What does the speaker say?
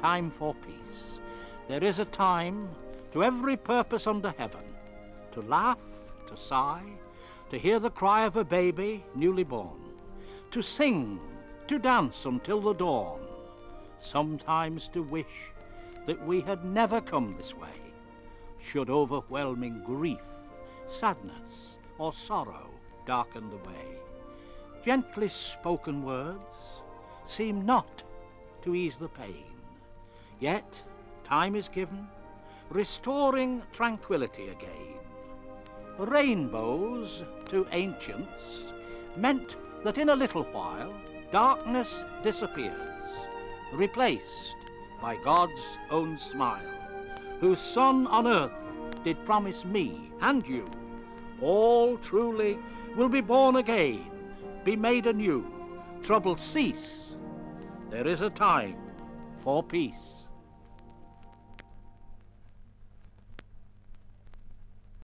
time for peace. There is a time to every purpose under heaven, to laugh, to sigh, to hear the cry of a baby newly born, to sing, to dance until the dawn, sometimes to wish that we had never come this way, should overwhelming grief, sadness, or sorrow darken the way. Gently spoken words seem not to ease the pain, yet time is given, restoring tranquility again. Rainbows to ancients meant that in a little while darkness disappears, replaced by God's own smile, whose Son on earth did promise me and you, all truly will be born again, be made anew, trouble cease. There is a time for peace.